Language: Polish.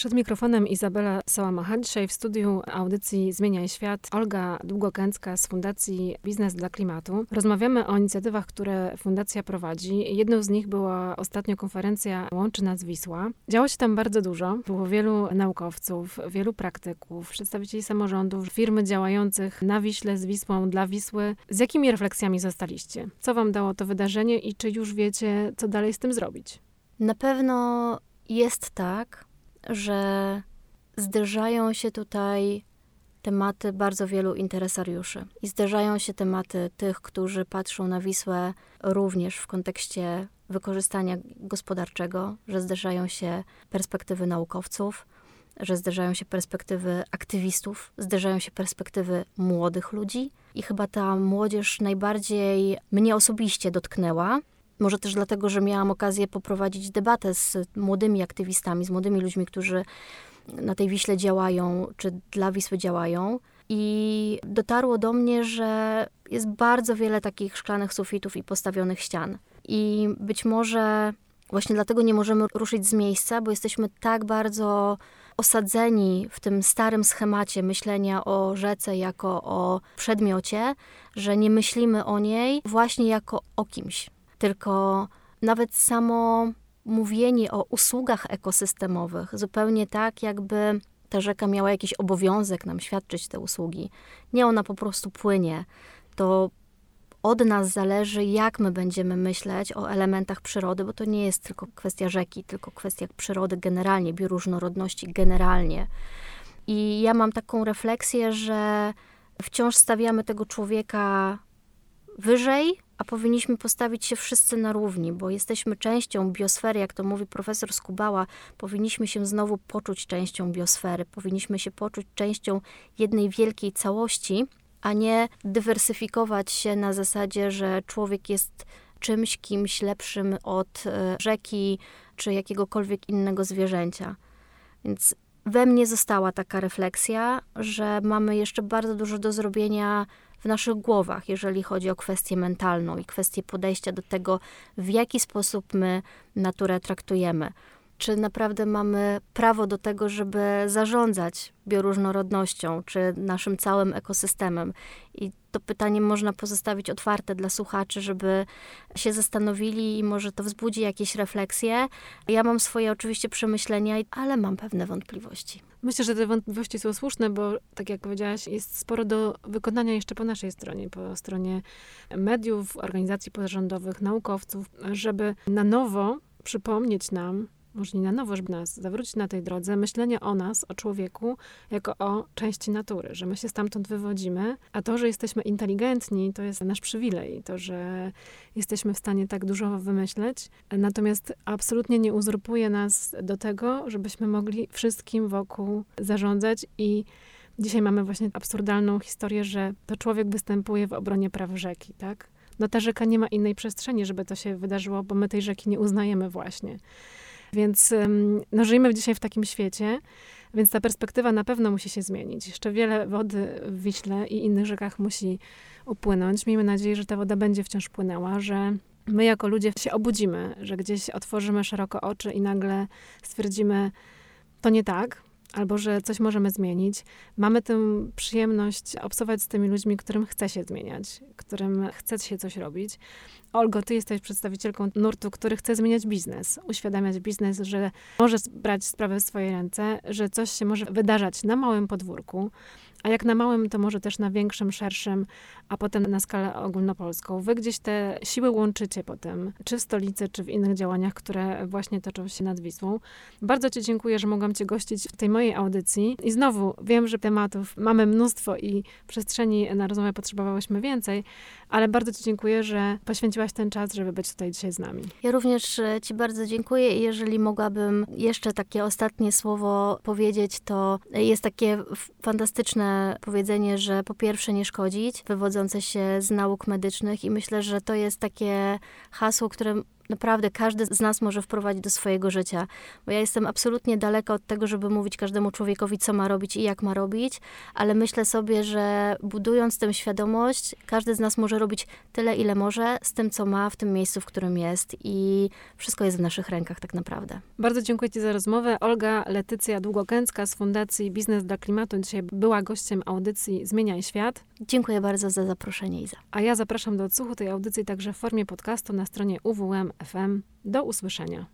Przed mikrofonem Izabela Sałamacha. Dzisiaj w studiu audycji Zmieniaj Świat Olga Długokęcka z Fundacji Biznes dla Klimatu. Rozmawiamy o inicjatywach, które fundacja prowadzi. Jedną z nich była ostatnio konferencja Łączy nas Wisła. Działo się tam bardzo dużo. Było wielu naukowców, wielu praktyków, przedstawicieli samorządów, firmy działających na Wiśle, z Wisłą, dla Wisły. Z jakimi refleksjami zostaliście? Co wam dało to wydarzenie i czy już wiecie, co dalej z tym zrobić? Na pewno jest tak, że zderzają się tutaj tematy bardzo wielu interesariuszy. I zderzają się tematy tych, którzy patrzą na Wisłę również w kontekście wykorzystania gospodarczego, że zderzają się perspektywy naukowców, że zderzają się perspektywy aktywistów, zderzają się perspektywy młodych ludzi. I chyba ta młodzież najbardziej mnie osobiście dotknęła. Może też dlatego, że miałam okazję poprowadzić debatę z młodymi aktywistami, z młodymi ludźmi, którzy na tej Wiśle działają, czy dla Wisły działają. I dotarło do mnie, że jest bardzo wiele takich szklanych sufitów i postawionych ścian. I być może właśnie dlatego nie możemy ruszyć z miejsca, bo jesteśmy tak bardzo osadzeni w tym starym schemacie myślenia o rzece jako o przedmiocie, że nie myślimy o niej właśnie jako o kimś. Tylko nawet samo mówienie o usługach ekosystemowych, zupełnie tak, jakby ta rzeka miała jakiś obowiązek nam świadczyć te usługi. Nie, ona po prostu płynie. To od nas zależy, jak my będziemy myśleć o elementach przyrody, bo to nie jest tylko kwestia rzeki, tylko kwestia przyrody generalnie, bioróżnorodności generalnie. I ja mam taką refleksję, że wciąż stawiamy tego człowieka wyżej, a powinniśmy postawić się wszyscy na równi, bo jesteśmy częścią biosfery, jak to mówi profesor Skubała, powinniśmy się znowu poczuć częścią biosfery, powinniśmy się poczuć częścią jednej wielkiej całości, a nie dywersyfikować się na zasadzie, że człowiek jest czymś, kimś lepszym od rzeki czy jakiegokolwiek innego zwierzęcia. Więc we mnie została taka refleksja, że mamy jeszcze bardzo dużo do zrobienia w naszych głowach, jeżeli chodzi o kwestię mentalną i kwestię podejścia do tego, w jaki sposób my naturę traktujemy. Czy naprawdę mamy prawo do tego, żeby zarządzać bioróżnorodnością, czy naszym całym ekosystemem? I to pytanie można pozostawić otwarte dla słuchaczy, żeby się zastanowili i może to wzbudzi jakieś refleksje. Ja mam swoje oczywiście przemyślenia, ale mam pewne wątpliwości. Myślę, że te wątpliwości są słuszne, bo tak jak powiedziałaś, jest sporo do wykonania jeszcze po naszej stronie, po stronie mediów, organizacji pozarządowych, naukowców, żeby na nowo przypomnieć nam, może nie na nowo, żeby nas zawrócić na tej drodze, myślenie o nas, o człowieku, jako o części natury, że my się stamtąd wywodzimy, a to, że jesteśmy inteligentni, to jest nasz przywilej, to, że jesteśmy w stanie tak dużo wymyśleć, natomiast absolutnie nie uzurpuje nas do tego, żebyśmy mogli wszystkim wokół zarządzać i dzisiaj mamy właśnie absurdalną historię, że to człowiek występuje w obronie praw rzeki, tak? No ta rzeka nie ma innej przestrzeni, żeby to się wydarzyło, bo my tej rzeki nie uznajemy właśnie. Więc no, żyjemy dzisiaj w takim świecie, więc ta perspektywa na pewno musi się zmienić. Jeszcze wiele wody w Wiśle i innych rzekach musi upłynąć. Miejmy nadzieję, że ta woda będzie wciąż płynęła, że my jako ludzie się obudzimy, że gdzieś otworzymy szeroko oczy i nagle stwierdzimy, to nie tak, albo że coś możemy zmienić. Mamy tę przyjemność obcować z tymi ludźmi, którym chce się zmieniać, którym chce się coś robić. Olgo, ty jesteś przedstawicielką nurtu, który chce zmieniać biznes, uświadamiać biznes, że może brać sprawę w swoje ręce, że coś się może wydarzać na małym podwórku, a jak na małym, to może też na większym, szerszym, a potem na skalę ogólnopolską. Wy gdzieś te siły łączycie potem, czy w stolicy, czy w innych działaniach, które właśnie toczą się nad Wisłą. Bardzo ci dziękuję, że mogłam cię gościć w tej mojej audycji. I znowu, wiem, że tematów mamy mnóstwo i przestrzeni na rozmowę potrzebowałyśmy więcej, ale bardzo ci dziękuję, że poświęciłaś ten czas, żeby być tutaj dzisiaj z nami. Ja również ci bardzo dziękuję i jeżeli mogłabym jeszcze takie ostatnie słowo powiedzieć, to jest takie fantastyczne powiedzenie, że po pierwsze nie szkodzić, wywodzące się z nauk medycznych i myślę, że to jest takie hasło, które naprawdę każdy z nas może wprowadzić do swojego życia. Bo ja jestem absolutnie daleka od tego, żeby mówić każdemu człowiekowi, co ma robić i jak ma robić, ale myślę sobie, że budując tę świadomość, każdy z nas może robić tyle, ile może, z tym, co ma w tym miejscu, w którym jest i wszystko jest w naszych rękach tak naprawdę. Bardzo dziękuję Ci za rozmowę. Olga Letycja Długokęcka z Fundacji Biznes dla Klimatu dzisiaj była gościem audycji Zmieniaj Świat. Dziękuję bardzo za zaproszenie, Iza. A ja zapraszam do odsłuchu tej audycji także w formie podcastu na stronie UWM FM. Do usłyszenia.